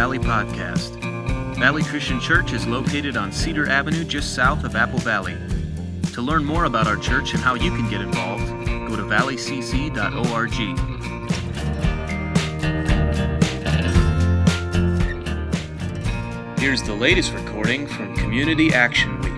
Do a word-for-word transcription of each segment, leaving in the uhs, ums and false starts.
Valley podcast. Valley Christian Church is located on Cedar Avenue just south of Apple Valley. To learn more about our church and how you can get involved, go to valley c c dot org. Here's the latest recording from Community Action Week.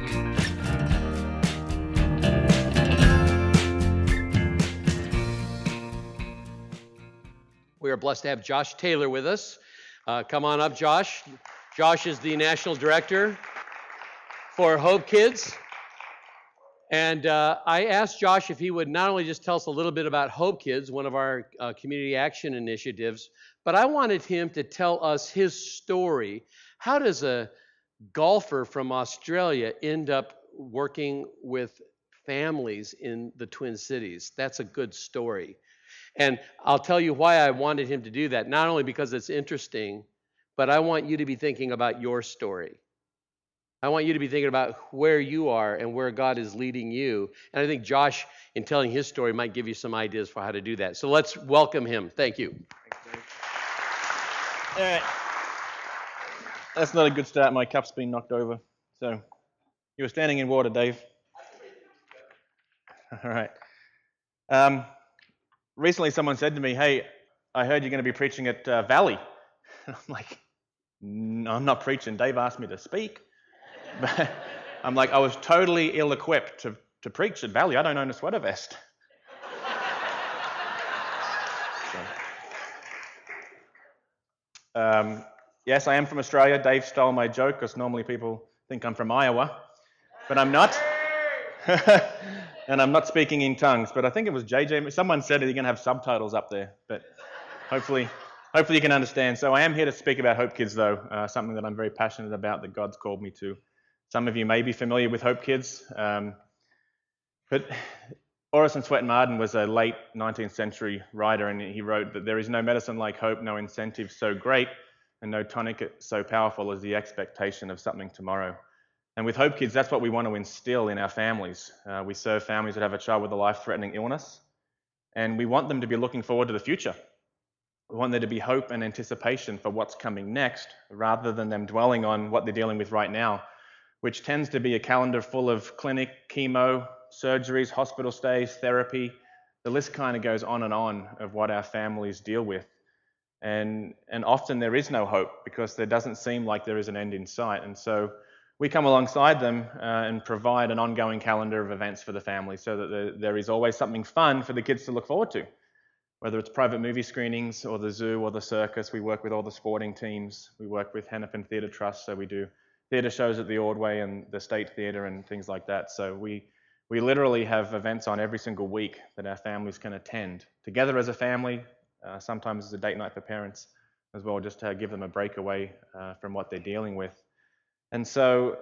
We are blessed to have Josh Taylor with us. Uh, come on up, Josh. Josh is the National Director for Hope Kids. And uh, I asked Josh if he would not only just tell us a little bit about Hope Kids, one of our uh, community action initiatives, but I wanted him to tell us his story. How does a golfer from Australia end up working with families in the Twin Cities? That's a good story. And I'll tell you why I wanted him to do that, not only because it's interesting, but I want you to be thinking about your story. I want you to be thinking about where you are and where God is leading you. And I think Josh, in telling his story, might give you some ideas for how to do that. So let's welcome him. Thank you. All right. That's not a good start. My cup's been knocked over. So you were standing in water, Dave. All right. Um, recently someone said to me, hey, I heard you're going to be preaching at uh, Valley. And I'm like, no, I'm not preaching. Dave asked me to speak. But I'm like, I was totally ill-equipped to, to preach at Valley. I don't own a sweater vest. So, um, yes, I am from Australia. Dave stole my joke because normally people think I'm from Iowa, but I'm not. And I'm not speaking in tongues, but I think it was J J. Someone said you're going to have subtitles up there, but hopefully hopefully you can understand. So I am here to speak about Hope Kids, though, uh, something that I'm very passionate about that God's called me to. Some of you may be familiar with Hope Kids, um, but Orison Swett Marden was a late nineteenth century writer, and he wrote that there is no medicine like hope, no incentive so great, and no tonic so powerful as the expectation of something tomorrow. And with Hope Kids, that's what we want to instill in our families. Uh, we serve families that have a child with a life-threatening illness, and we want them to be looking forward to the future. We want there to be hope and anticipation for what's coming next, rather than them dwelling on what they're dealing with right now, which tends to be a calendar full of clinic, chemo, surgeries, hospital stays, therapy. The list kind of goes on and on of what our families deal with. And, and often there is no hope because there doesn't seem like there is an end in sight. And so we come alongside them uh, and provide an ongoing calendar of events for the family so that there, there is always something fun for the kids to look forward to. Whether it's private movie screenings or the zoo or the circus, we work with all the sporting teams. We work with Hennepin Theatre Trust, so we do theatre shows at the Ordway and the State Theatre and things like that. So we we literally have events on every single week that our families can attend together as a family, uh, sometimes as a date night for parents as well, just to give them a breakaway uh, from what they're dealing with. And so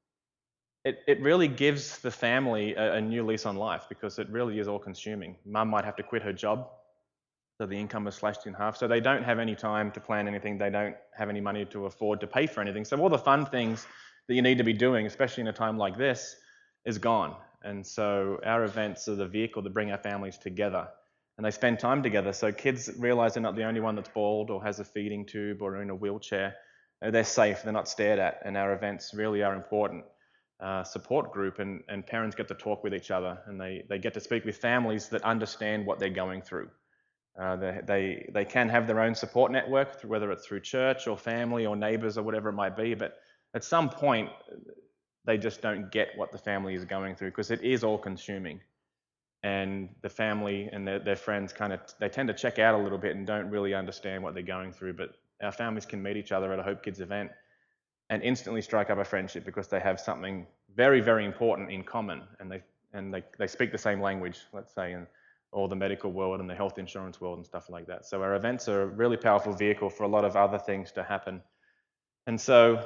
it, it really gives the family a, a new lease on life because it really is all-consuming. Mum might have to quit her job, so the income is slashed in half. So they don't have any time to plan anything. They don't have any money to afford to pay for anything. So all the fun things that you need to be doing, especially in a time like this, is gone. And so our events are the vehicle that bring our families together. And they spend time together. So kids realize they're not the only one that's bald or has a feeding tube or in a wheelchair. They're safe, they're not stared at, and our events really are important uh, support group, and, and parents get to talk with each other, and they, they get to speak with families that understand what they're going through. Uh, they, they they can have their own support network, whether it's through church or family or neighbors or whatever it might be, but at some point, they just don't get what the family is going through because it is all-consuming. And the family and their, their friends kind of, they tend to check out a little bit and don't really understand what they're going through, but our families can meet each other at a Hope Kids event and instantly strike up a friendship because they have something very, very important in common, and they and they, they speak the same language, let's say, in all the medical world and the health insurance world and stuff like that. So our events are a really powerful vehicle for a lot of other things to happen. And so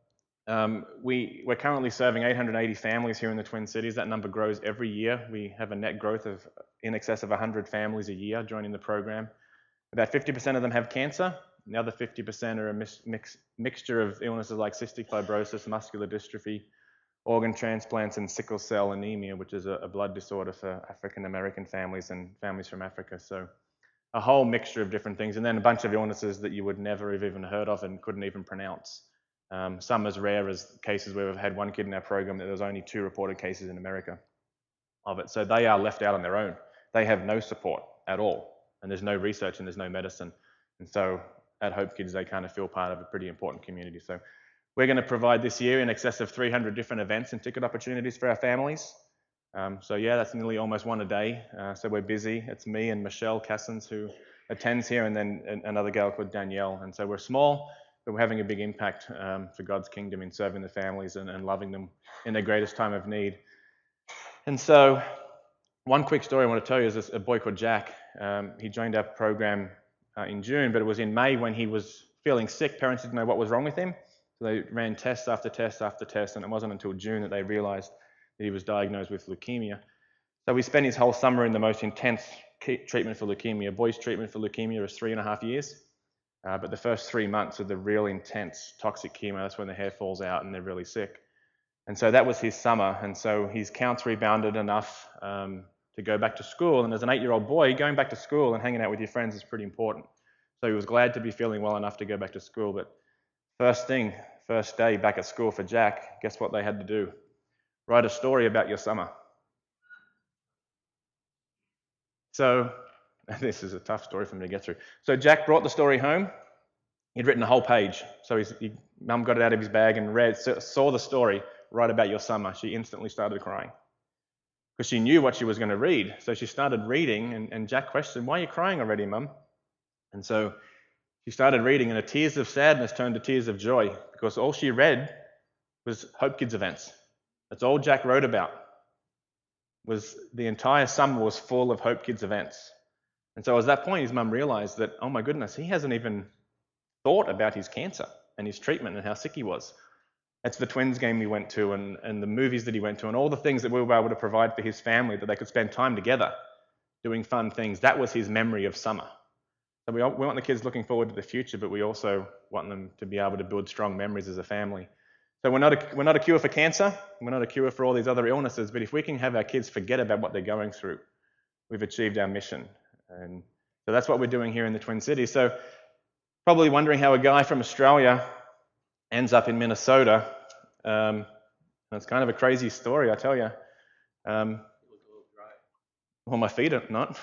um, we, we're currently serving eight hundred eighty families here in the Twin Cities. That number grows every year. We have a net growth of in excess of one hundred families a year joining the program. About fifty percent of them have cancer. The other fifty percent are a mix, mix, mixture of illnesses like cystic fibrosis, muscular dystrophy, organ transplants, and sickle cell anemia, which is a, a blood disorder for African American families and families from Africa. So a whole mixture of different things, and then a bunch of illnesses that you would never have even heard of and couldn't even pronounce. Um, some as rare as cases where we've had one kid in our program that there was only two reported cases in America of it. So they are left out on their own. They have no support at all, and there's no research and there's no medicine. And so at Hope Kids, they kind of feel part of a pretty important community. So we're going to provide this year in excess of three hundred different events and ticket opportunities for our families. Um, so yeah, that's nearly almost one a day. Uh, so we're busy. It's me and Michelle Cassins who attends here, and then another gal called Danielle. And so we're small, but we're having a big impact um, for God's kingdom in serving the families and, and loving them in their greatest time of need. And so one quick story I want to tell you is this, a boy called Jack. Um, he joined our program uh, in June, but it was in May when he was feeling sick. Parents didn't know what was wrong with him. So they ran tests after test after test, and it wasn't until June that they realized that he was diagnosed with leukemia. So we spent his whole summer in the most intense treatment for leukemia. Boys' treatment for leukemia is three and a half years, uh, but the first three months are the real intense toxic chemo. That's when the hair falls out and they're really sick. And so that was his summer, and so his counts rebounded enough um, to go back to school. And as an eight-year-old boy, going back to school and hanging out with your friends is pretty important. So he was glad to be feeling well enough to go back to school. But first thing, first day back at school for Jack, guess what they had to do? Write a story about your summer. So this is a tough story for me to get through. So Jack brought the story home. He'd written a whole page. So his he, mum got it out of his bag and read, saw the story, write about your summer. She instantly started crying because she knew what she was going to read. So she started reading, and, and Jack questioned, "Why are you crying already, Mum?" And so she started reading, and the tears of sadness turned to tears of joy because all she read was Hope Kids events. That's all Jack wrote about. Was the entire summer was full of Hope Kids events. And so at that point, his mum realized that, oh my goodness, he hasn't even thought about his cancer and his treatment and how sick he was. That's the Twins game we went to, and, and the movies that he went to, and all the things that we were able to provide for his family, that they could spend time together doing fun things. That was his memory of summer. So we, we want the kids looking forward to the future, but we also want them to be able to build strong memories as a family. So we're not a, we're not a cure for cancer, we're not a cure for all these other illnesses, but if we can have our kids forget about what they're going through, we've achieved our mission. And so that's what we're doing here in the Twin Cities. So probably wondering how a guy from Australia ends up in Minnesota. Um, it's kind of a crazy story, I tell you. Um, well, my feet are not.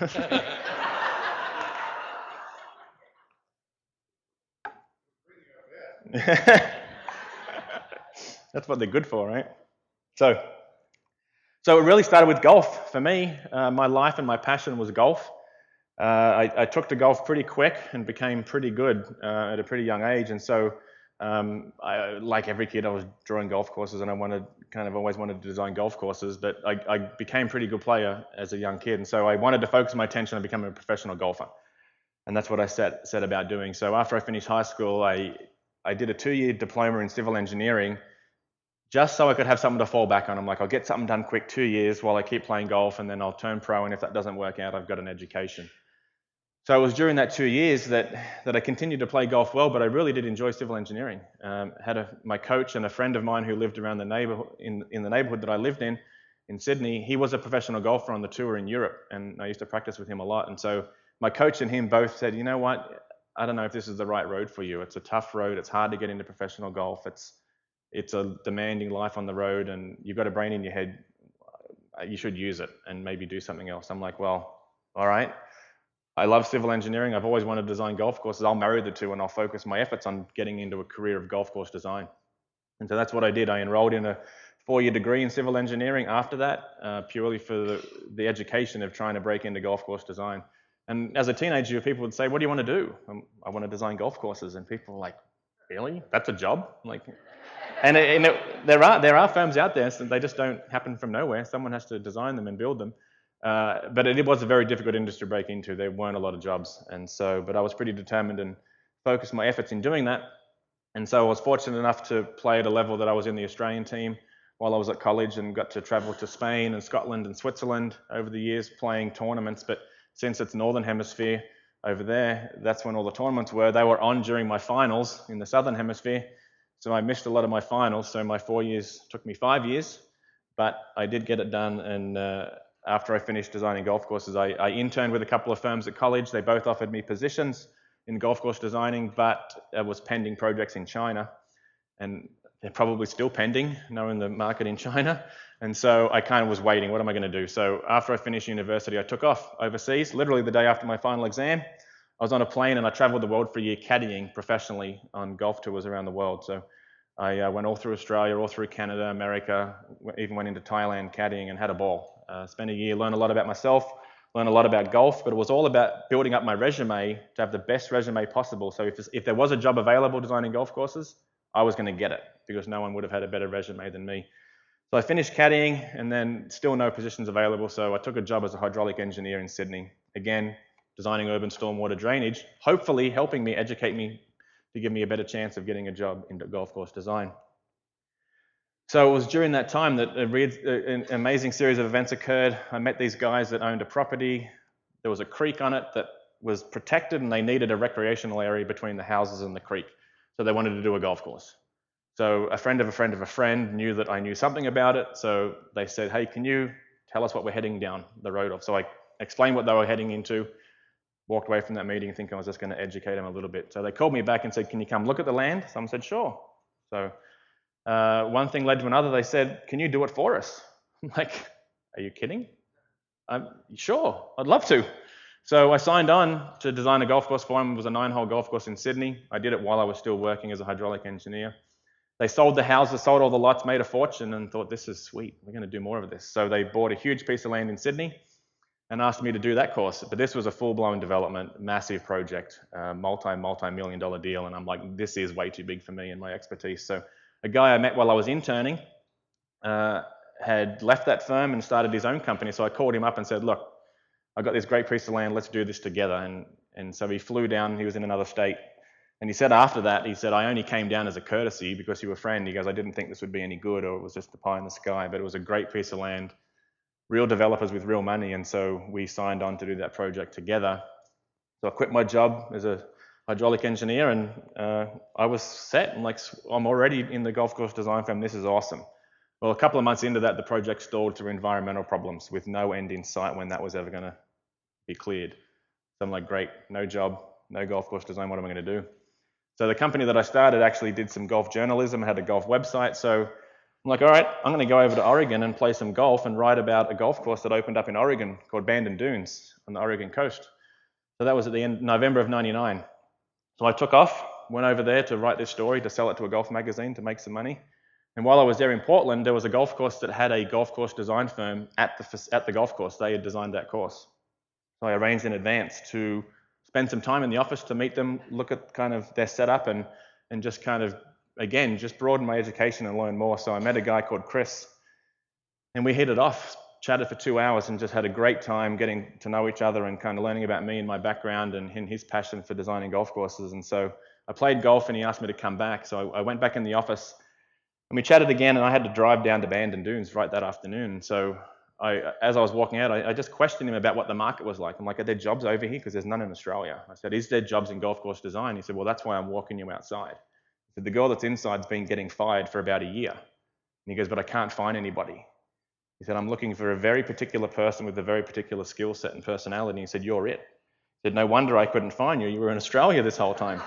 That's what they're good for, right? So, so it really started with golf for me. Uh, my life and my passion was golf. Uh, I, I took to golf pretty quick and became pretty good uh, at a pretty young age. And so, um, I, like every kid, I was drawing golf courses, and I wanted, kind of always wanted to design golf courses. But I, I became a pretty good player as a young kid, and so I wanted to focus my attention on becoming a professional golfer. And that's what I set set about doing. So after I finished high school, I I did a two-year diploma in civil engineering, just so I could have something to fall back on. I'm like, I'll get something done quick, two years while I keep playing golf, and then I'll turn pro, and if that doesn't work out, I've got an education. So it was during that two years that, that I continued to play golf well, but I really did enjoy civil engineering. Um, had a, my coach and a friend of mine who lived around the neighborhood, in, in the neighborhood that I lived in, in Sydney. He was a professional golfer on the tour in Europe, and I used to practice with him a lot. And so my coach and him both said, you know what, I don't know if this is the right road for you. It's a tough road. It's hard to get into professional golf. It's It's a demanding life on the road, and you've got a brain in your head. You should use it and maybe do something else. I'm like, well, all right. I love civil engineering. I've always wanted to design golf courses. I'll marry the two, and I'll focus my efforts on getting into a career of golf course design. And so that's what I did. I enrolled in a four-year degree in civil engineering after that, uh, purely for the, the education of trying to break into golf course design. And as a teenager, people would say, what do you want to do? Um, I want to design golf courses. And people were like, really? That's a job? I'm like, and, it, and it, there are there are firms out there, so they just don't happen from nowhere. Someone has to design them and build them. Uh, but it, it was a very difficult industry to break into. There weren't a lot of jobs. And so, but I was pretty determined and focused my efforts in doing that. And so I was fortunate enough to play at a level that I was in the Australian team while I was at college, and got to travel to Spain and Scotland and Switzerland over the years playing tournaments. But since it's Northern Hemisphere over there, that's when all the tournaments were. They were on during my finals in the Southern Hemisphere. So I missed a lot of my finals. So my four years took me five years, but I did get it done. And uh, after I finished designing golf courses, I, I interned with a couple of firms at college. They both offered me positions in golf course designing, but it was pending projects in China. And they're probably still pending, knowing the market in China. And so I kind of was waiting, what am I going to do? So after I finished university, I took off overseas, literally the day after my final exam. I was on a plane and I traveled the world for a year caddying professionally on golf tours around the world. So I uh, went all through Australia, all through Canada, America, even went into Thailand caddying and had a ball. Uh, spent a year, learned a lot about myself, learned a lot about golf, but it was all about building up my resume to have the best resume possible. So if, if there was a job available designing golf courses, I was going to get it because no one would have had a better resume than me. So I finished caddying and then still no positions available. So I took a job as a hydraulic engineer in Sydney. Again, designing urban stormwater drainage, hopefully helping me, educate me to give me a better chance of getting a job in golf course design. So it was during that time that a re- an amazing series of events occurred. I met these guys that owned a property. There was a creek on it that was protected and they needed a recreational area between the houses and the creek. So they wanted to do a golf course. So a friend of a friend of a friend knew that I knew something about it. So they said, hey, can you tell us what we're heading down the road of? So I explained what they were heading into, walked away from that meeting thinking I was just going to educate them a little bit. So they called me back and said, can you come look at the land? Someone said, sure. So uh, one thing led to another. They said, can you do it for us? I'm like, are you kidding? I'm sure, I'd love to. So I signed on to design a golf course for them. It was a nine-hole golf course in Sydney. I did it while I was still working as a hydraulic engineer. They sold the houses, sold all the lots, made a fortune, and thought, this is sweet. We're going to do more of this. So they bought a huge piece of land in Sydney and asked me to do that course. But this was a full-blown development, massive project, uh, multi, multi-million dollar deal. And I'm like, this is way too big for me and my expertise. So a guy I met while I was interning uh, had left that firm and started his own company. So I called him up and said, look, I got this great piece of land, let's do this together. And, and so he flew down, he was in another state. And he said after that, he said, I only came down as a courtesy because you were a friend. He goes, I didn't think this would be any good or it was just the pie in the sky, but it was a great piece of land, real developers with real money. And so we signed on to do that project together. So I quit my job as a hydraulic engineer and uh, I was set. I'm like, I'm already in the golf course design firm. This is awesome. Well, a couple of months into that, the project stalled through environmental problems with no end in sight when that was ever going to be cleared. So I'm like, great, no job, no golf course design. What am I going to do? So the company that I started actually did some golf journalism, had a golf website. So I'm like, all right, I'm going to go over to Oregon and play some golf and write about a golf course that opened up in Oregon called Bandon Dunes on the Oregon coast. So that was at the end, November of ninety-nine. So I took off, went over there to write this story, to sell it to a golf magazine to make some money. And while I was there in Portland, there was a golf course that had a golf course design firm at the, at the golf course. They had designed that course. So I arranged in advance to spend some time in the office to meet them, look at kind of their setup and, and just kind of, again, just broaden my education and learn more. So I met a guy called Chris and we hit it off, chatted for two hours and just had a great time getting to know each other and kind of learning about me and my background and his passion for designing golf courses. And so I played golf and he asked me to come back. So I, I went back in the office and we chatted again and I had to drive down to Bandon Dunes right that afternoon. So I, as I was walking out, I, I just questioned him about what the market was like. I'm like, are there jobs over here? Because there's none in Australia. I said, is there jobs in golf course design? He said, well, that's why I'm walking you outside. He said, the girl that's inside's been getting fired for about a year. And he goes, but I can't find anybody. He said, I'm looking for a very particular person with a very particular skill set and personality. He said, you're it. He said, no wonder I couldn't find you. You were in Australia this whole time.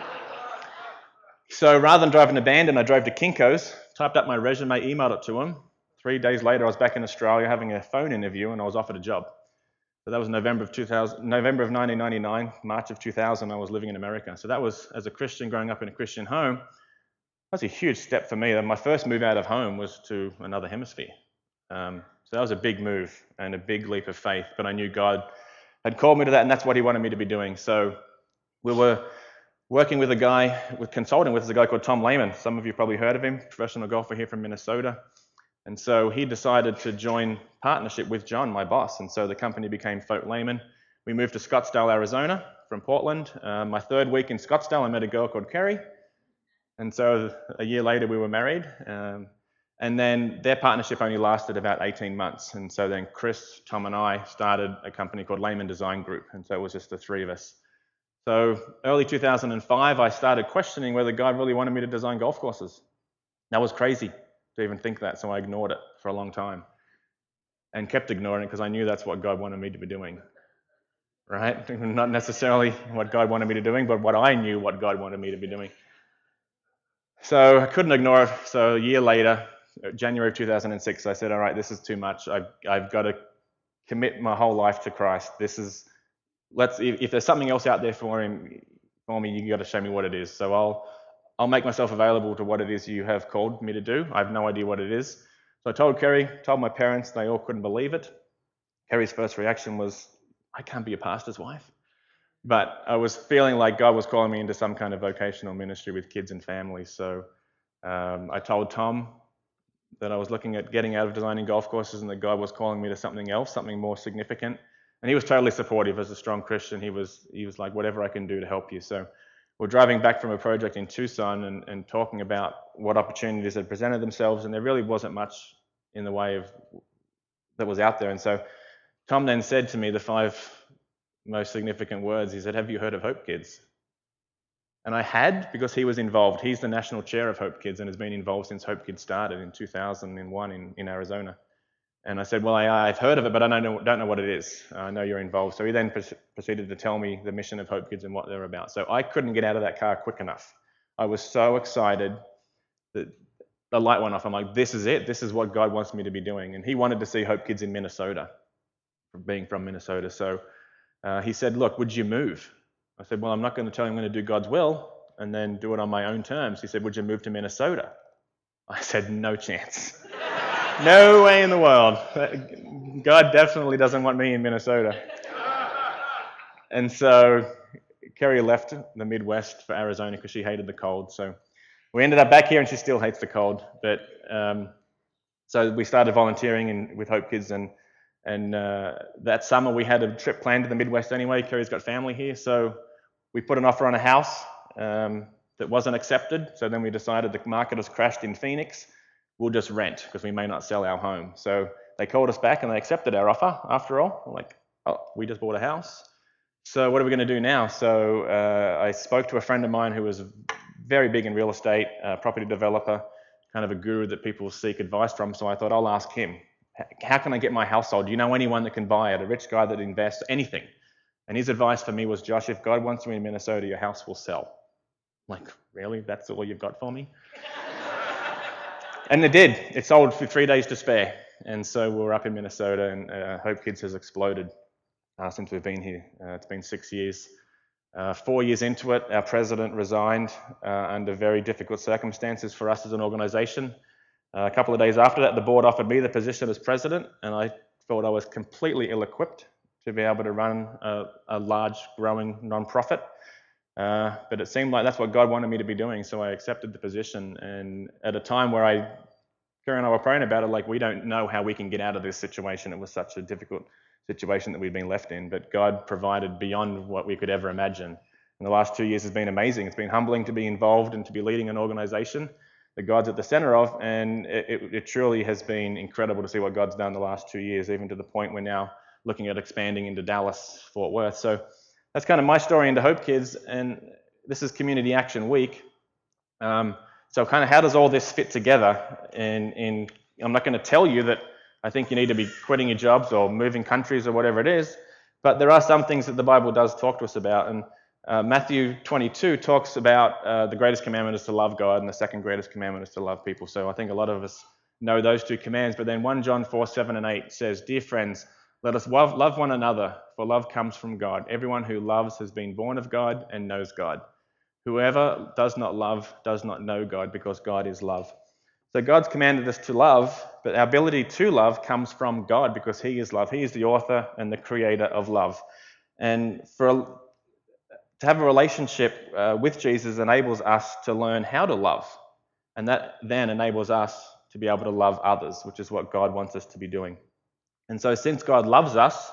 So rather than driving to Bandon, I drove to Kinko's, typed up my resume, emailed it to him. Three days later, I was back in Australia having a phone interview and I was offered a job. So that was November of two thousand, November of nineteen ninety-nine, March of two thousand, I was living in America. So that was, as a Christian growing up in a Christian home, that was a huge step for me. My first move out of home was to another hemisphere. Um, so that was a big move and a big leap of faith, but I knew God had called me to that and that's what he wanted me to be doing. So we were working with a guy, with consulting with a guy called Tom Lehman. Some of you probably heard of him, professional golfer here from Minnesota. And so he decided to join partnership with John, my boss. And so the company became Folk Lehman. We moved to Scottsdale, Arizona from Portland. Uh, my third week in Scottsdale, I met a girl called Kerry. And so a year later, we were married. Um, and then their partnership only lasted about eighteen months. And so then Chris, Tom, and I started a company called Lehman Design Group. And so it was just the three of us. So early two thousand five, I started questioning whether God really wanted me to design golf courses. That was crazy to even think that, so I ignored it for a long time. and kept ignoring it because I knew that's what God wanted me to be doing, right? Not necessarily what God wanted me to be doing, but what I knew what God wanted me to be doing. So I couldn't ignore it. So a year later, January of two thousand six, I said, all right, this is too much. I've, I've got to commit my whole life to Christ. This is, let's, if, if there's something else out there for him, for me, you got to show me what it is. So I'll, I'll make myself available to what it is you have called me to do. I have no idea what it is. So I told Kerry, told my parents, they all couldn't believe it. Kerry's first reaction was, I can't be a pastor's wife. But I was feeling like God was calling me into some kind of vocational ministry with kids and families. So um, I told Tom that I was looking at getting out of designing golf courses and that God was calling me to something else, something more significant. And he was totally supportive. As a strong Christian, he was he was like, whatever I can do to help you. So we're driving back from a project in Tucson and, and talking about what opportunities had presented themselves, and there really wasn't much in the way of that was out there. And so Tom then said to me the five most significant words. He said, have you heard of Hope Kids? And I had, because he was involved. He's the national chair of Hope Kids and has been involved since Hope Kids started in two thousand one in, in Arizona. And I said, well, I, I've heard of it, but I don't know, don't know what it is. I know you're involved. So he then pr- proceeded to tell me the mission of Hope Kids and what they're about. So I couldn't get out of that car quick enough. I was so excited that the light went off. I'm like, this is it. This is what God wants me to be doing. And he wanted to see Hope Kids in Minnesota, being from Minnesota. So uh, he said, look, would you move? I said, well, I'm not going to tell you I'm going to do God's will and then do it on my own terms. He said, would you move to Minnesota? I said, no chance. No way in the world. God definitely doesn't want me in Minnesota. And so Kerry left the Midwest for Arizona because she hated the cold. So we ended up back here and she still hates the cold. But um, so we started volunteering in, with Hope Kids, and and uh, that summer we had a trip planned to the Midwest anyway. Kerry's got family here. So we put an offer on a house um, that wasn't accepted. So then we decided the market has crashed in Phoenix. We'll just rent because we may not sell our home. So they called us back and they accepted our offer after all. We're like, oh, we just bought a house. So what are we going to do now? So uh, I spoke to a friend of mine who was very big in real estate, a property developer, kind of a guru that people seek advice from. So I thought, I'll ask him, how can I get my house sold? Do you know anyone that can buy it? A rich guy that invests, anything? And his advice for me was, Josh, if God wants you in Minnesota, your house will sell. I'm like, really? That's all you've got for me? And it did. It sold for three days to spare. And so we're up in Minnesota, and uh, Hope Kids has exploded uh, since we've been here. Uh, it's been six years. Uh, four years into it, our president resigned uh, under very difficult circumstances for us as an organization. Uh, a couple of days after that, the board offered me the position as president, and I thought I was completely ill-equipped to be able to run a, a large, growing nonprofit. Uh, but it seemed like that's what God wanted me to be doing, so I accepted the position. And at a time where I, Kerry and I were praying about it, like, we don't know how we can get out of this situation. It was such a difficult situation that we've been left in, but God provided beyond what we could ever imagine. And the last two years has been amazing. It's been humbling to be involved and to be leading an organization that God's at the center of, and it, it, it truly has been incredible to see what God's done the last two years, even to the point we're now looking at expanding into Dallas, Fort Worth. So that's kind of my story into Hope Kids, and this is Community Action Week. Um, so kind of how does all this fit together? And, and I'm not going to tell you that I think you need to be quitting your jobs or moving countries or whatever it is, but there are some things that the Bible does talk to us about. And uh, Matthew twenty-two talks about uh, the greatest commandment is to love God, and the second greatest commandment is to love people. So I think a lot of us know those two commands. But then First John four, seven and eight says, dear friends, let us love, love one another, for love comes from God. Everyone who loves has been born of God and knows God. Whoever does not love does not know God, because God is love. So God's commanded us to love, but our ability to love comes from God, because he is love. He is the author and the creator of love. And for a, to have a relationship uh, with Jesus enables us to learn how to love. And that then enables us to be able to love others, which is what God wants us to be doing. And so since God loves us,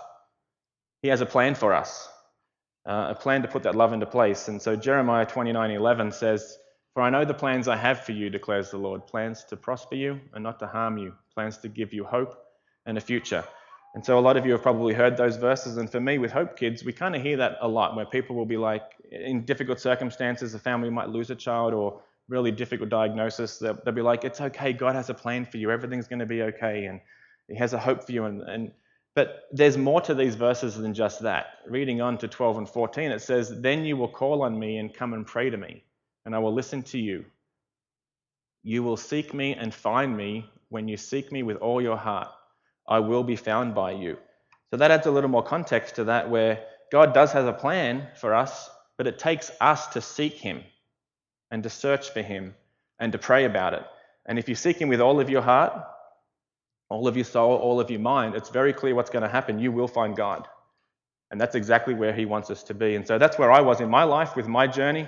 he has a plan for us, uh, a plan to put that love into place. And so Jeremiah twenty-nine eleven says, for I know the plans I have for you, declares the Lord, plans to prosper you and not to harm you, plans to give you hope and a future. And so a lot of you have probably heard those verses. And for me, with Hope Kids, we kind of hear that a lot, where people will be like, in difficult circumstances, a family might lose a child or really difficult diagnosis, they'll, they'll be like, it's okay, God has a plan for you, everything's going to be okay. And He has a hope for you. And, and but there's more to these verses than just that. Reading on to twelve and fourteen, it says, "Then you will call on me and come and pray to me, and I will listen to you. You will seek me and find me when you seek me with all your heart. I will be found by you." So that adds a little more context to that, where God does have a plan for us, but it takes us to seek him and to search for him and to pray about it. And if you seek him with all of your heart, all of your soul, all of your mind, it's very clear what's going to happen. You will find God. And that's exactly where he wants us to be. And so that's where I was in my life with my journey.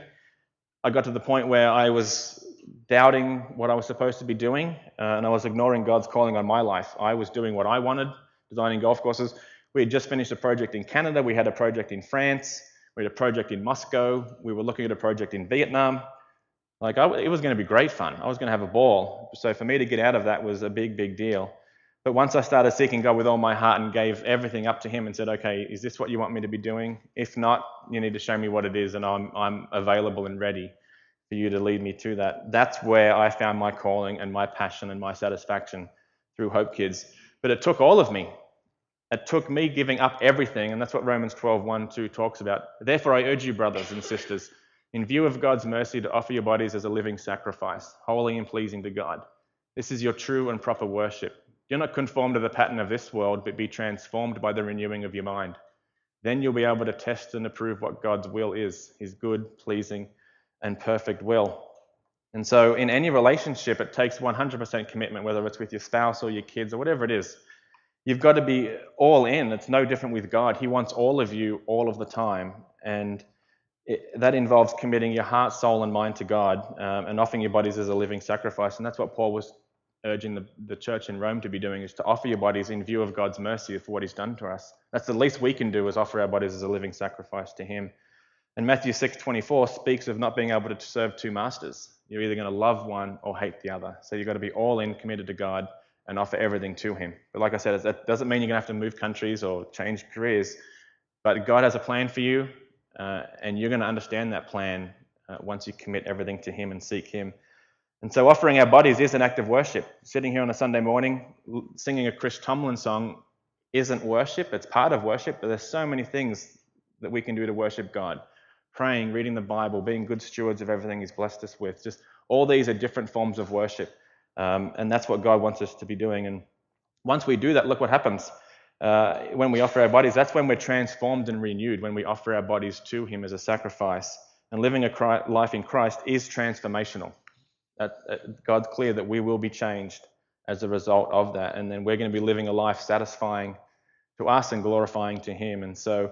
I got to the point where I was doubting what I was supposed to be doing, uh, and I was ignoring God's calling on my life. I was doing what I wanted, designing golf courses. We had just finished a project in Canada. We had a project in France. We had a project in Moscow. We were looking at a project in Vietnam. Like, I, it was going to be great fun. I was going to have a ball. So for me to get out of that was a big, big deal. But once I started seeking God with all my heart and gave everything up to him and said, okay, is this what you want me to be doing? If not, you need to show me what it is, and I'm, I'm available and ready for you to lead me to that. That's where I found my calling and my passion and my satisfaction through Hope Kids. But it took all of me. It took me giving up everything, and that's what Romans twelve, one, two talks about. "Therefore I urge you, brothers and sisters, in view of God's mercy, to offer your bodies as a living sacrifice, holy and pleasing to God. This is your true and proper worship. Do not conform to the pattern of this world, but be transformed by the renewing of your mind. Then you'll be able to test and approve what God's will is, his good, pleasing, and perfect will." And so in any relationship, it takes one hundred percent commitment, whether it's with your spouse or your kids or whatever it is. You've got to be all in. It's no different with God. He wants all of you all of the time. And it, that involves committing your heart, soul, and mind to God, um, and offering your bodies as a living sacrifice. And that's what Paul was urging the, the church in Rome to be doing, is to offer your bodies in view of God's mercy for what he's done to us. That's the least we can do, is offer our bodies as a living sacrifice to him. And Matthew six twenty-four speaks of not being able to serve two masters. You're either going to love one or hate the other. So you've got to be all in, committed to God, and offer everything to him. But like I said, that doesn't mean you're going to have to move countries or change careers. But God has a plan for you, uh, and you're going to understand that plan uh, once you commit everything to him and seek him. And so offering our bodies is an act of worship. Sitting here on a Sunday morning, singing a Chris Tomlin song isn't worship. It's part of worship, but there's so many things that we can do to worship God. Praying, reading the Bible, being good stewards of everything he's blessed us with. Just all these are different forms of worship. Um, and that's what God wants us to be doing. And once we do that, look what happens. Uh, when we offer our bodies, that's when we're transformed and renewed, when we offer our bodies to him as a sacrifice. And living a Christ, life in Christ is transformational. That, uh, God's clear that we will be changed as a result of that. And then we're going to be living a life satisfying to us and glorifying to him. And so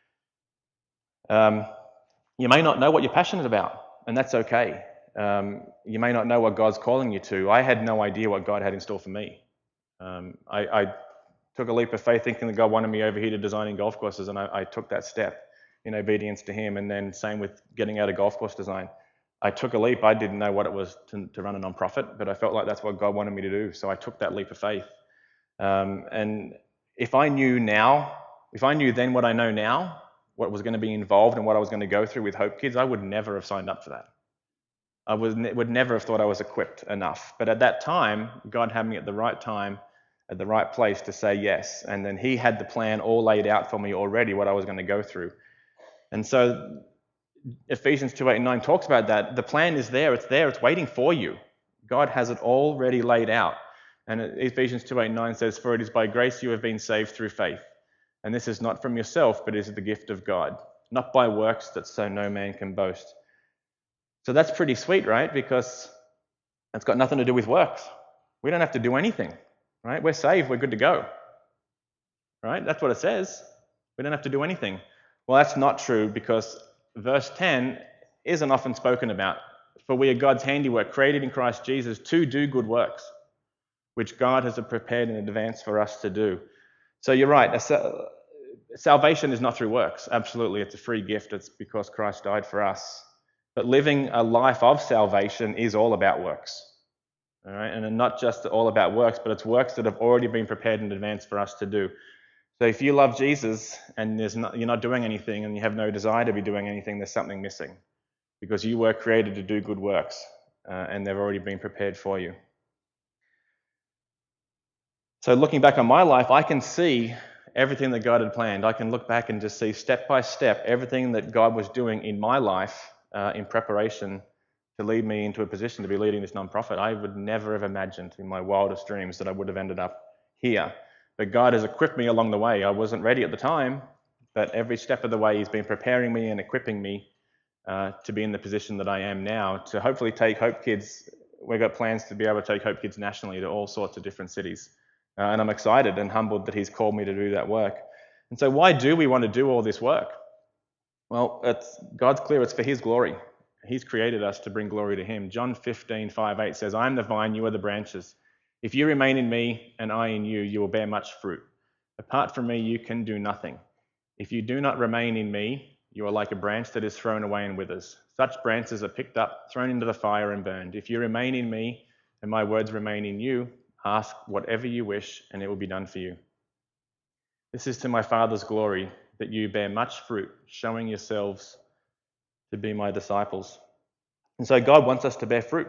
um, you may not know what you're passionate about, and that's okay. Um, you may not know what God's calling you to. I had no idea what God had in store for me. Um, I, I took a leap of faith thinking that God wanted me over here to designing golf courses, and I, I took that step in obedience to him. And then same with getting out of golf course design. I took a leap. I didn't know what it was to, to run a nonprofit, but I felt like that's what God wanted me to do. So I took that leap of faith. Um, and if I knew now, if I knew then what I know now, what was going to be involved and what I was going to go through with Hope Kids, I would never have signed up for that. I was, would never have thought I was equipped enough. But at that time, God had me at the right time, at the right place to say yes. And then he had the plan all laid out for me already, what I was going to go through. And so Ephesians two, eight, and nine talks about that. The plan is there. It's there. It's waiting for you. God has it already laid out. And Ephesians two, eight, and nine says, "For it is by grace you have been saved through faith. And this is not from yourself, but is the gift of God, not by works, that so no man can boast." So that's pretty sweet, right? Because it's got nothing to do with works. We don't have to do anything, right? We're saved. We're good to go, right? That's what it says. We don't have to do anything. Well, that's not true, because verse ten isn't often spoken about. "For we are God's handiwork, created in Christ Jesus to do good works, which God has prepared in advance for us to do." So you're right. Salvation is not through works. Absolutely, it's a free gift. It's because Christ died for us. But living a life of salvation is all about works. All right? And not just all about works, but it's works that have already been prepared in advance for us to do. So if you love Jesus and there's not, you're not doing anything and you have no desire to be doing anything, there's something missing, because you were created to do good works, uh, and they've already been prepared for you. So looking back on my life, I can see everything that God had planned. I can look back and just see step by step everything that God was doing in my life uh, in preparation to lead me into a position to be leading this nonprofit. I would never have imagined in my wildest dreams that I would have ended up here. But God has equipped me along the way. I wasn't ready at the time, but every step of the way He's been preparing me and equipping me uh, to be in the position that I am now, to hopefully take Hope Kids. We've got plans to be able to take Hope Kids nationally to all sorts of different cities. Uh, and I'm excited and humbled that He's called me to do that work. And so why do we want to do all this work? Well, it's, God's clear, it's for His glory. He's created us to bring glory to Him. John fifteen, five, eight says, I am the vine, you are the branches. If you remain in me and I in you, you will bear much fruit. Apart from me, you can do nothing. If you do not remain in me, you are like a branch that is thrown away and withers. Such branches are picked up, thrown into the fire and burned. If you remain in me and my words remain in you, ask whatever you wish and it will be done for you. This is to my Father's glory, that you bear much fruit, showing yourselves to be my disciples. And so God wants us to bear fruit.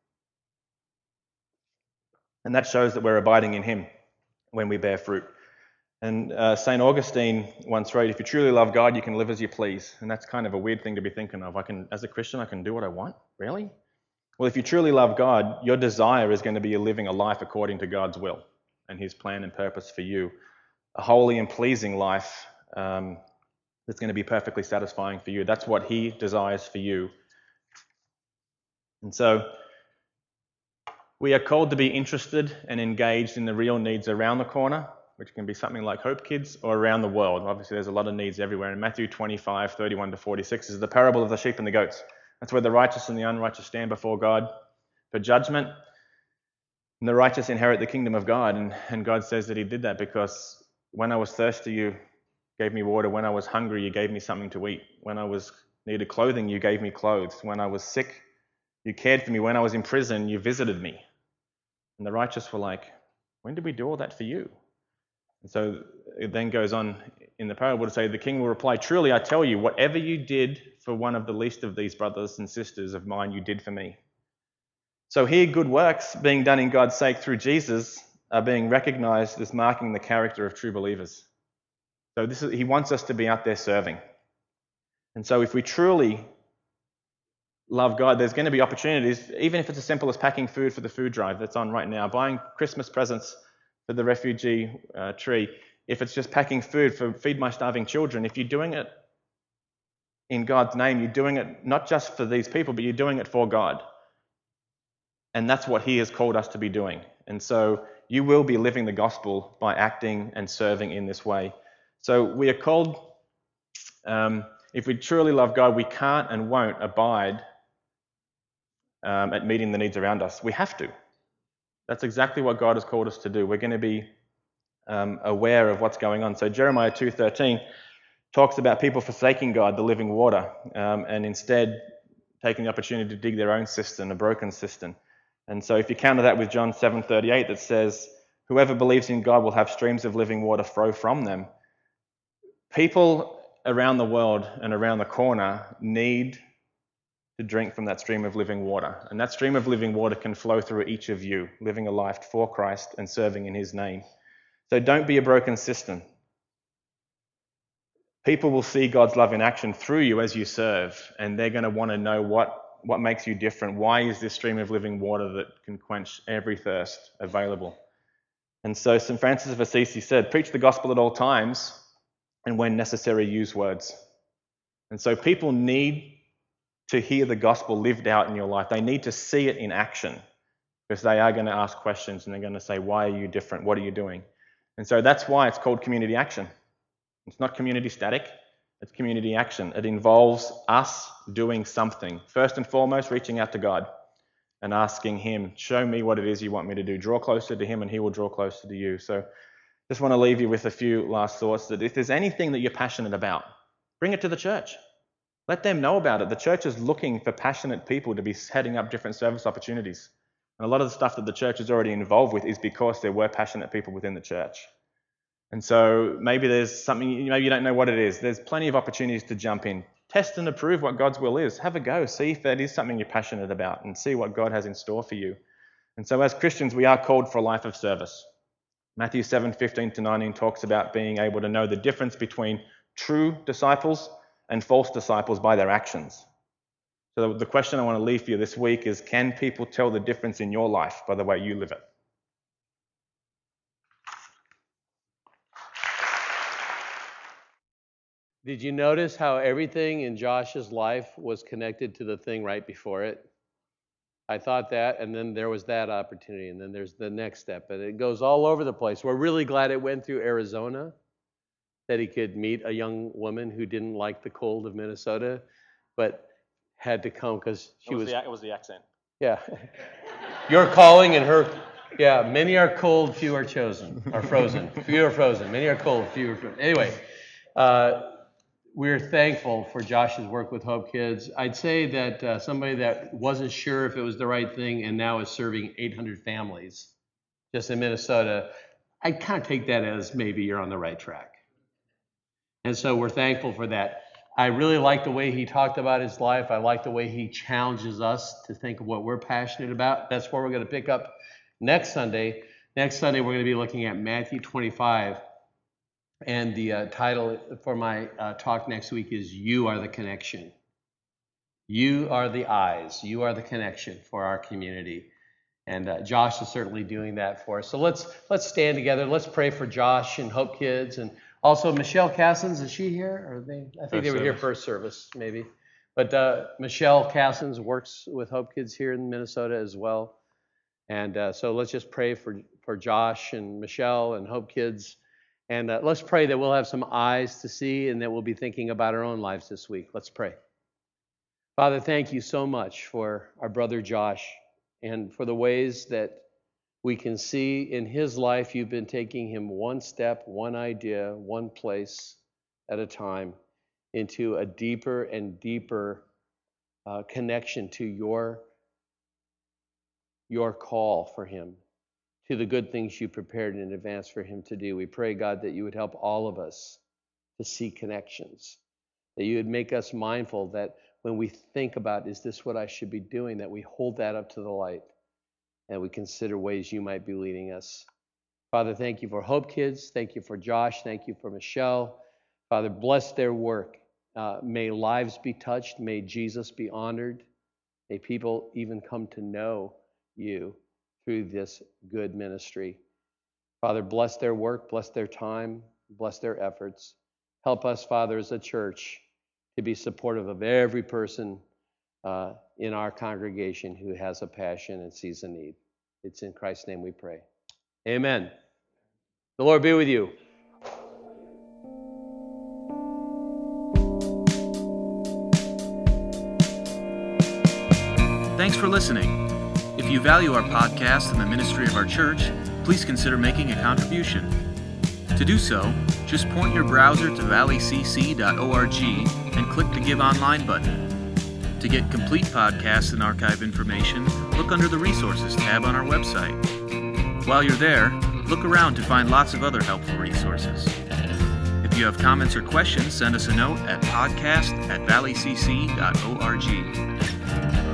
And that shows that we're abiding in Him when we bear fruit. And uh, Saint Augustine once wrote, if you truly love God, you can live as you please. And that's kind of a weird thing to be thinking of. I can, as a Christian, I can do what I want? Really? Well, if you truly love God, your desire is going to be living a life according to God's will and His plan and purpose for you. A holy and pleasing life um, that's going to be perfectly satisfying for you. That's what He desires for you. And so we are called to be interested and engaged in the real needs around the corner, which can be something like Hope Kids, or around the world. Obviously, there's a lot of needs everywhere. In Matthew twenty-five, thirty-one to forty-six is the parable of the sheep and the goats. That's where the righteous and the unrighteous stand before God for judgment. And the righteous inherit the kingdom of God. And, and God says that He did that because when I was thirsty, you gave me water. When I was hungry, you gave me something to eat. When I was needed clothing, you gave me clothes. When I was sick, you cared for me. When I was in prison, you visited me. And the righteous were like, when did we do all that for you? And so it then goes on in the parable to say, the king will reply, truly I tell you, whatever you did for one of the least of these brothers and sisters of mine, you did for me. So here, good works being done in God's sake through Jesus are being recognized as marking the character of true believers. So this is, He wants us to be out there serving. And so if we truly love God, there's going to be opportunities, even if it's as simple as packing food for the food drive that's on right now, buying Christmas presents for the refugee uh, tree, if it's just packing food for Feed My Starving Children, if you're doing it in God's name, you're doing it not just for these people, but you're doing it for God. And that's what He has called us to be doing. And so you will be living the gospel by acting and serving in this way. So we are called, um, if we truly love God, we can't and won't abide um, at meeting the needs around us. We have to. That's exactly what God has called us to do. We're going to be um, aware of what's going on. So Jeremiah two thirteen talks about people forsaking God, the living water, um, and instead taking the opportunity to dig their own cistern, a broken cistern. And so if you counter that with John seven thirty-eight that says, whoever believes in God will have streams of living water flow from them. People around the world and around the corner need to drink from that stream of living water. And that stream of living water can flow through each of you, living a life for Christ and serving in His name. So don't be a broken cistern. People will see God's love in action through you as you serve, and they're going to want to know what, what makes you different. Why is this stream of living water that can quench every thirst available? And so Saint Francis of Assisi said, preach the gospel at all times, and when necessary, use words. And so people need to hear the gospel lived out in your life. They need to see it in action, because they are going to ask questions and they're going to say, why are you different? What are you doing? And so that's why it's called community action. It's not community static, it's community action. It involves us doing something. First and foremost, reaching out to God and asking Him, show me what it is you want me to do. Draw closer to Him and He will draw closer to you. So just want to leave you with a few last thoughts, that if there's anything that you're passionate about, bring it to the church. Let them know about it. The church is looking for passionate people to be heading up different service opportunities. And a lot of the stuff that the church is already involved with is because there were passionate people within the church. And so maybe there's something, maybe you don't know what it is. There's plenty of opportunities to jump in. Test and approve what God's will is. Have a go. See if that is something you're passionate about and see what God has in store for you. And so as Christians, we are called for a life of service. Matthew seven fifteen to nineteen talks about being able to know the difference between true disciples and false disciples by their actions. So the question I want to leave for you this week is, can people tell the difference in your life by the way you live it? Did you notice how everything in Josh's life was connected to the thing right before it? I thought that, and then there was that opportunity, and then there's the next step, and it goes all over the place. We're really glad it went through Arizona, that he could meet a young woman who didn't like the cold of Minnesota, but had to come because she it was, was... the, it was the accent. Yeah. Your calling and her... Yeah, many are cold, few are chosen, are frozen. Few are frozen. Many are cold, few are frozen. Anyway, uh, we're thankful for Josh's work with Hope Kids. I'd say that uh, somebody that wasn't sure if it was the right thing and now is serving eight hundred families just in Minnesota, I kind of take that as maybe you're on the right track. And so we're thankful for that. I really like the way he talked about his life. I like the way he challenges us to think of what we're passionate about. That's where we're going to pick up next Sunday. Next Sunday, we're going to be looking at Matthew twenty-five. And the uh, title for my uh, talk next week is You Are the Connection. You are the eyes. You are the connection for our community. And uh, Josh is certainly doing that for us. So let's let's stand together. Let's pray for Josh and Hope Kids. And also Michelle Cassins, is she here? Or are they? I think first they were service. Here first service, maybe. But uh, Michelle Cassins works with Hope Kids here in Minnesota as well. And uh, so let's just pray for, for Josh and Michelle and Hope Kids. And uh, let's pray that we'll have some eyes to see and that we'll be thinking about our own lives this week. Let's pray. Father, thank you so much for our brother Josh and for the ways that we can see in his life you've been taking him one step, one idea, one place at a time into a deeper and deeper uh, connection to your, your call for him, to the good things you prepared in advance for him to do. We pray, God, that you would help all of us to see connections, that you would make us mindful that when we think about, is this what I should be doing, that we hold that up to the light and we consider ways you might be leading us. Father, thank you for Hope Kids. Thank you for Josh. Thank you for Michelle. Father, bless their work. Uh, may lives be touched. May Jesus be honored. May people even come to know you through this good ministry. Father, bless their work, bless their time, bless their efforts. Help us, Father, as a church to be supportive of every person uh, in our congregation who has a passion and sees a need. It's in Christ's name we pray. Amen. The Lord be with you. Thanks for listening. If you value our podcast and the ministry of our church, please consider making a contribution. To do so, just point your browser to valley c c dot org and click the Give Online button. To get complete podcasts and archive information, look under the Resources tab on our website. While you're there, look around to find lots of other helpful resources. If you have comments or questions, send us a note at podcast at valley c c dot org.